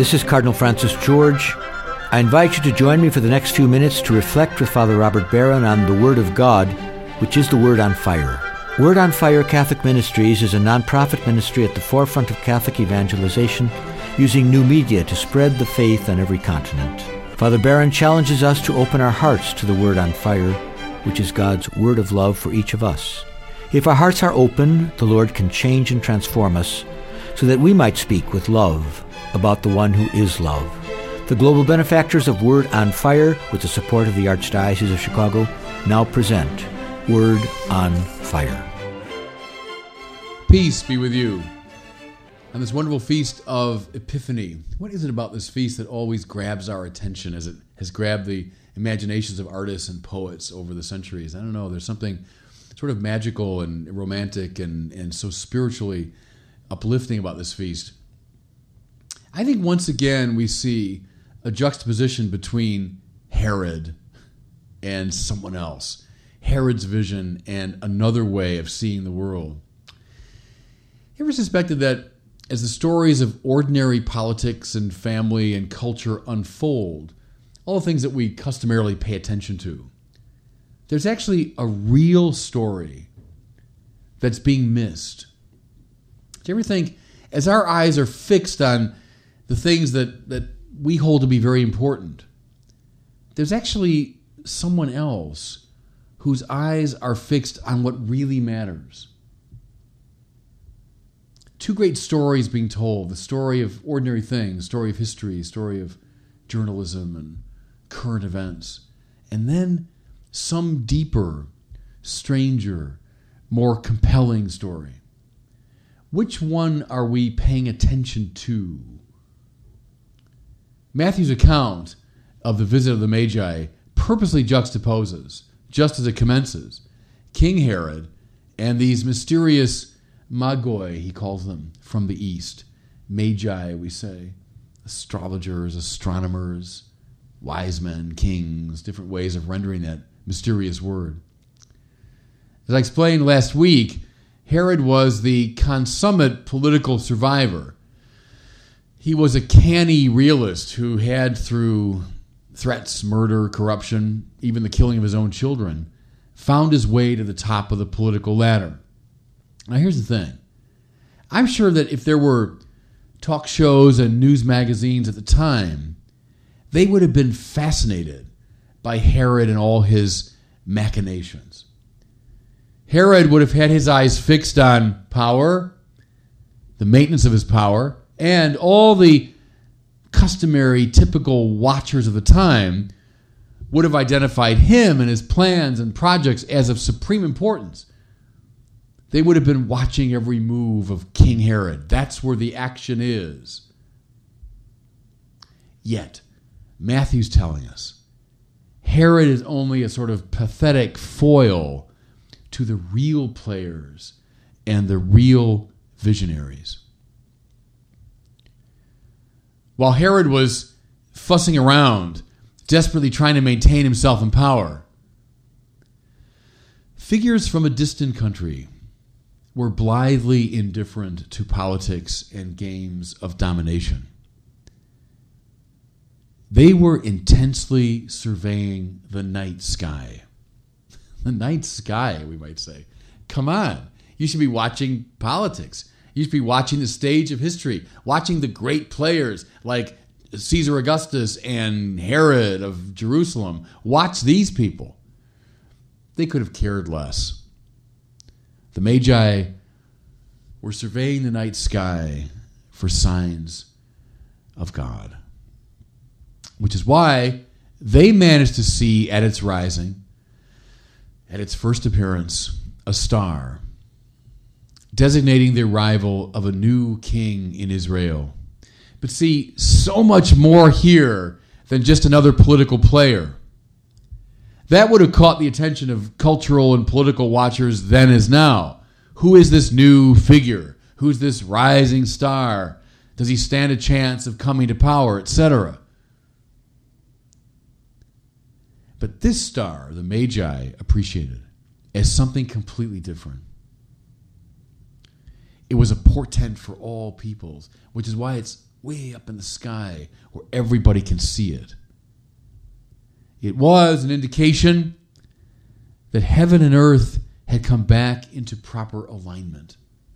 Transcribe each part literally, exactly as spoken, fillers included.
This is Cardinal Francis George. I invite you to join me for the next few minutes to reflect with Father Robert Barron on the Word of God, which is the Word on Fire. Word on Fire Catholic Ministries is a non-profit ministry at the forefront of Catholic evangelization, using new media to spread the faith on every continent. Father Barron challenges us to open our hearts to the Word on Fire, which is God's word of love for each of us. If our hearts are open, the Lord can change and transform us so that we might speak with love about the one who is love. The global benefactors of Word on Fire, with the support of the Archdiocese of Chicago, now present Word on Fire. Peace be with you. On this wonderful feast of Epiphany, what is it about this feast that always grabs our attention as it has grabbed the imaginations of artists and poets over the centuries? I don't know, there's something sort of magical and romantic and, and so spiritually uplifting about this feast. I think once again we see a juxtaposition between Herod and someone else. Herod's vision and another way of seeing the world. You ever suspected that as the stories of ordinary politics and family and culture unfold, all the things that we customarily pay attention to, there's actually a real story that's being missed? Do you ever think, as our eyes are fixed on the things that, that we hold to be very important, there's actually someone else whose eyes are fixed on what really matters? Two great stories being told, the story of ordinary things, the story of history, the story of journalism and current events, and then some deeper, stranger, more compelling story. Which one are we paying attention to? Matthew's account of the visit of the Magi purposely juxtaposes, just as it commences, King Herod and these mysterious magoi, he calls them, from the east. Magi, we say, astrologers, astronomers, wise men, kings, different ways of rendering that mysterious word. As I explained last week, Herod was the consummate political survivor. He was a canny realist who had, through threats, murder, corruption, even the killing of his own children, found his way to the top of the political ladder. Now here's the thing. I'm sure that if there were talk shows and news magazines at the time, they would have been fascinated by Herod and all his machinations. Herod would have had his eyes fixed on power, the maintenance of his power, and all the customary, typical watchers of the time would have identified him and his plans and projects as of supreme importance. They would have been watching every move of King Herod. That's where the action is. Yet, Matthew's telling us, Herod is only a sort of pathetic foil to the real players and the real visionaries. While Herod was fussing around, desperately trying to maintain himself in power, figures from a distant country were blithely indifferent to politics and games of domination. They were intensely surveying the night sky. The night sky, we might say. Come on, you should be watching politics. You should be watching the stage of history, watching the great players like Caesar Augustus and Herod of Jerusalem. Watch these people. They could have cared less. The Magi were surveying the night sky for signs of God, which is why they managed to see at its rising, at its first appearance, a star designating the arrival of a new king in Israel. But see, so much more here than just another political player. That would have caught the attention of cultural and political watchers then as now. Who is this new figure? Who's this rising star? Does he stand a chance of coming to power, et cetera? But this star, the Magi appreciated as something completely different. It was a portent for all peoples, which is why it's way up in the sky where everybody can see it. It was an indication that heaven and earth had come back into proper alignment.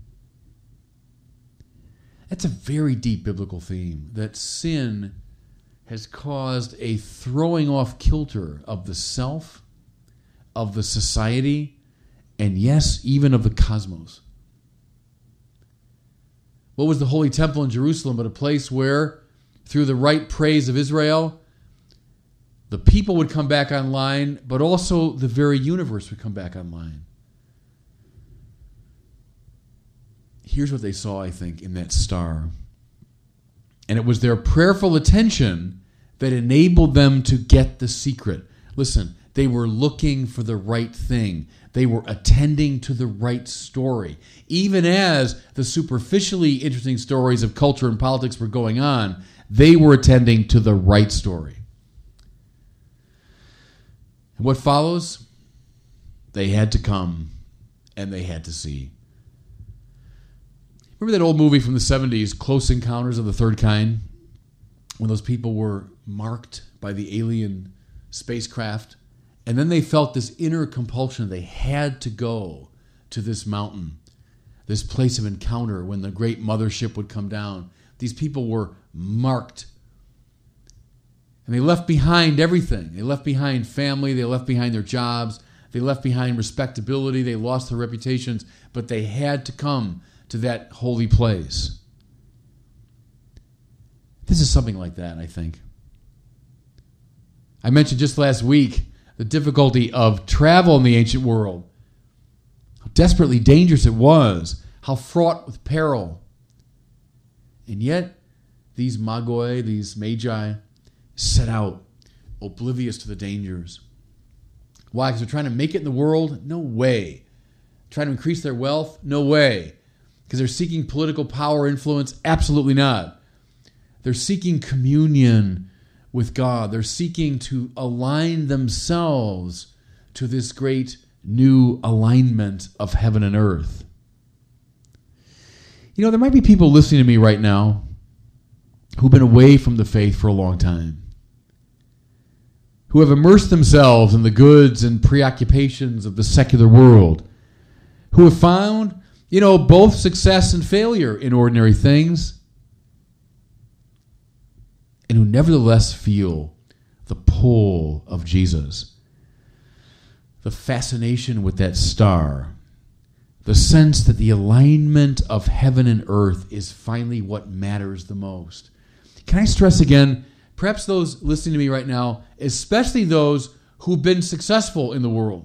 That's a very deep biblical theme, that sin has caused a throwing off kilter of the self, of the society, and yes, even of the cosmos. What was the Holy Temple in Jerusalem but a place where, through the right praise of Israel, the people would come back online, but also the very universe would come back online. Here's what they saw, I think, in that star. And it was their prayerful attention that enabled them to get the secret. Listen, they were looking for the right thing. They were attending to the right story. Even as the superficially interesting stories of culture and politics were going on, they were attending to the right story. And what follows? They had to come and they had to see. Remember that old movie from the seventies, Close Encounters of the Third Kind? When those people were marked by the alien spacecraft, and then they felt this inner compulsion. They had to go to this mountain, this place of encounter when the great mothership would come down. These people were marked. And they left behind everything. They left behind family. They left behind their jobs. They left behind respectability. They lost their reputations. But they had to come to that holy place. This is something like that, I think. I mentioned just last week the difficulty of travel in the ancient world. How desperately dangerous it was. How fraught with peril. And yet, these magoi, these magi, set out oblivious to the dangers. Why? Because they're trying to make it in the world? No way. Trying to increase their wealth? No way. Because they're seeking political power, influence? Absolutely not. They're seeking communion with God. They're seeking to align themselves to this great new alignment of heaven and earth. You know, there might be people listening to me right now who've been away from the faith for a long time, who have immersed themselves in the goods and preoccupations of the secular world, who have found, you know, both success and failure in ordinary things, and who nevertheless feel the pull of Jesus, the fascination with that star, the sense that the alignment of heaven and earth is finally what matters the most. Can I stress again, perhaps those listening to me right now, especially those who've been successful in the world.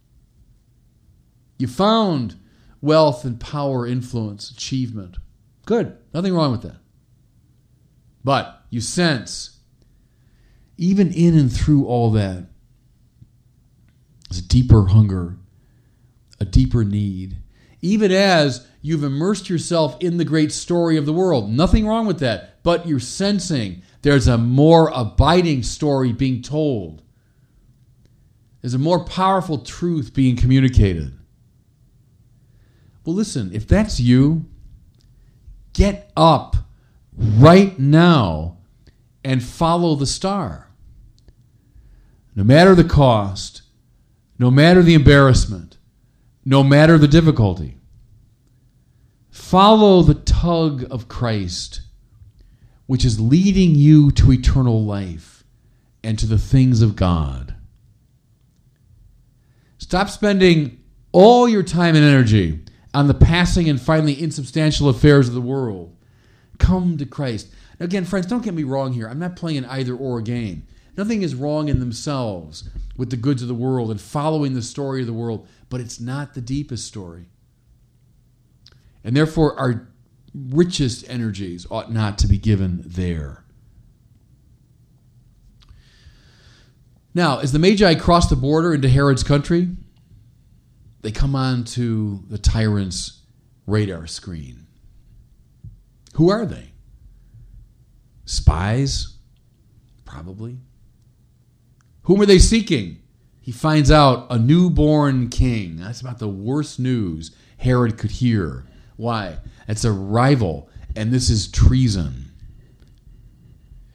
You found wealth and power, influence, achievement. Good. Nothing wrong with that. But you sense, even in and through all that, there's a deeper hunger, a deeper need. Even as you've immersed yourself in the great story of the world. Nothing wrong with that. But you're sensing there's a more abiding story being told. There's a more powerful truth being communicated. Well, listen, if that's you, get up right now and follow the star. No matter the cost, no matter the embarrassment, no matter the difficulty, follow the tug of Christ, which is leading you to eternal life and to the things of God. Stop spending all your time and energy on the passing and finally insubstantial affairs of the world. Come to Christ. Now again, friends, don't get me wrong here. I'm not playing an either-or game. Nothing is wrong in themselves with the goods of the world and following the story of the world, but it's not the deepest story. And therefore, our richest energies ought not to be given there. Now, as the Magi cross the border into Herod's country, they come on to the tyrant's radar screen. Who are they? Spies? Probably. Whom are they seeking? He finds out a newborn king. That's about the worst news Herod could hear. Why? It's a rival, and this is treason.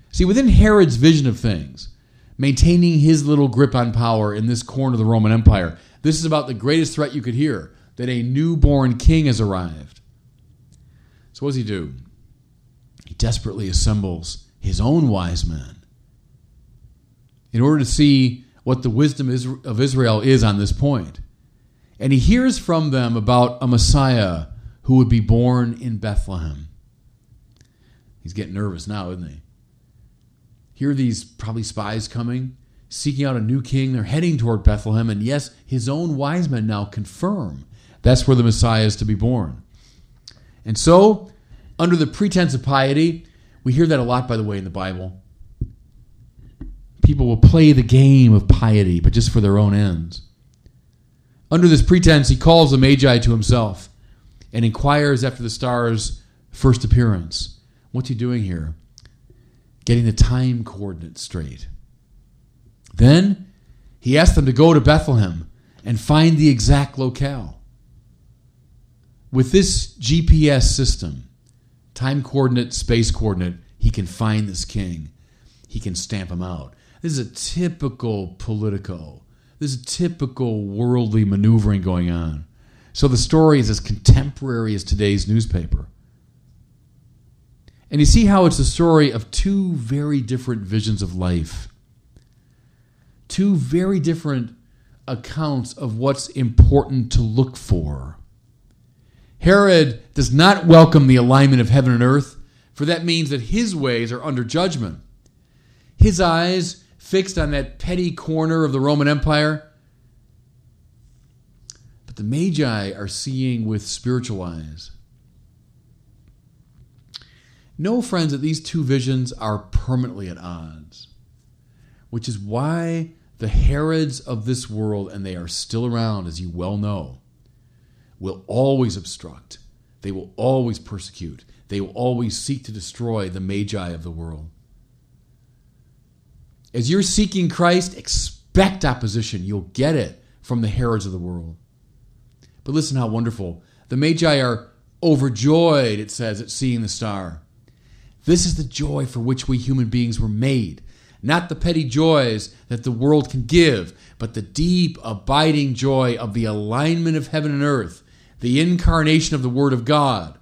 See, within Herod's vision of things, maintaining his little grip on power in this corner of the Roman Empire, this is about the greatest threat you could hear, that a newborn king has arrived. So what does he do? He desperately assembles his own wise men in order to see what the wisdom of Israel is on this point. And he hears from them about a Messiah who would be born in Bethlehem. He's getting nervous now, isn't he? Here are these probably spies coming, seeking out a new king. They're heading toward Bethlehem. And yes, his own wise men now confirm that's where the Messiah is to be born. And so, under the pretense of piety, we hear that a lot, by the way, in the Bible. People will play the game of piety, but just for their own ends. Under this pretense, he calls the Magi to himself and inquires after the star's first appearance. What's he doing here? Getting the time coordinates straight. Then he asks them to go to Bethlehem and find the exact locale. With this G P S system, time coordinate, space coordinate, he can find this king. He can stamp him out. This is a typical Politico. This is typical worldly maneuvering going on. So the story is as contemporary as today's newspaper. And you see how it's a story of two very different visions of life. Two very different accounts of what's important to look for. Herod does not welcome the alignment of heaven and earth, for that means that his ways are under judgment. His eyes fixed on that petty corner of the Roman Empire. But the Magi are seeing with spiritual eyes. Know, friends, that these two visions are permanently at odds, which is why the Herods of this world, and they are still around, as you well know, will always obstruct. They will always persecute. They will always seek to destroy the Magi of the world. As you're seeking Christ, expect opposition. You'll get it from the Herods of the world. But listen how wonderful. The Magi are overjoyed, it says, at seeing the star. This is the joy for which we human beings were made. Not the petty joys that the world can give, but the deep, abiding joy of the alignment of heaven and earth, the incarnation of the Word of God.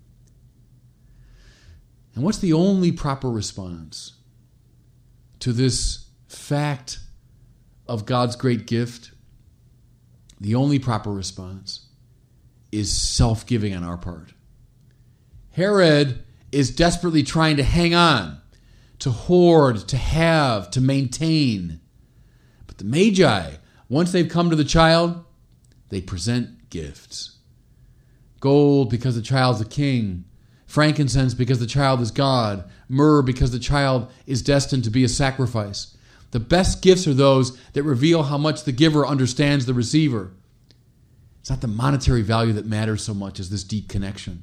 And what's the only proper response to this fact of God's great gift? The only proper response is self-giving on our part. Herod is desperately trying to hang on, to hoard, to have, to maintain. But the Magi, once they've come to the child, they present gifts. Gold because the child's a king. Frankincense because the child is God. Myrrh because the child is destined to be a sacrifice. The best gifts are those that reveal how much the giver understands the receiver. It's not the monetary value that matters so much as this deep connection.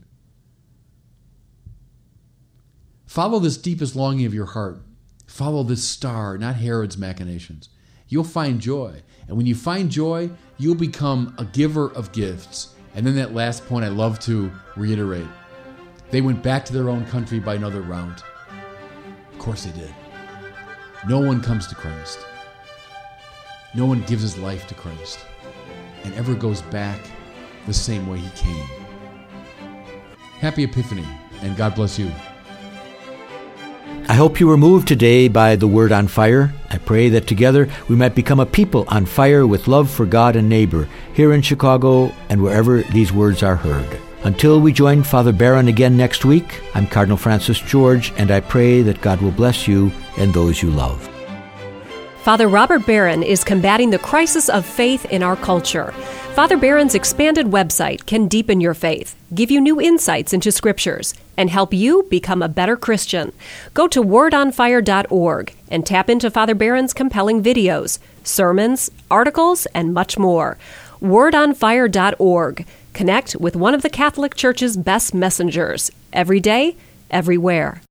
Follow this deepest longing of your heart. Follow this star, not Herod's machinations. You'll find joy. And when you find joy, you'll become a giver of gifts. And then that last point I love to reiterate. They went back to their own country by another route. Of course they did. No one comes to Christ. No one gives his life to Christ and ever goes back the same way he came. Happy Epiphany, and God bless you. I hope you were moved today by the Word on Fire. I pray that together we might become a people on fire with love for God and neighbor here in Chicago and wherever these words are heard. Until we join Father Barron again next week, I'm Cardinal Francis George, and I pray that God will bless you and those you love. Father Robert Barron is combating the crisis of faith in our culture. Father Barron's expanded website can deepen your faith, give you new insights into scriptures, and help you become a better Christian. Go to word on fire dot org and tap into Father Barron's compelling videos, sermons, articles, and much more. word on fire dot org. Connect with one of the Catholic Church's best messengers, every day, everywhere.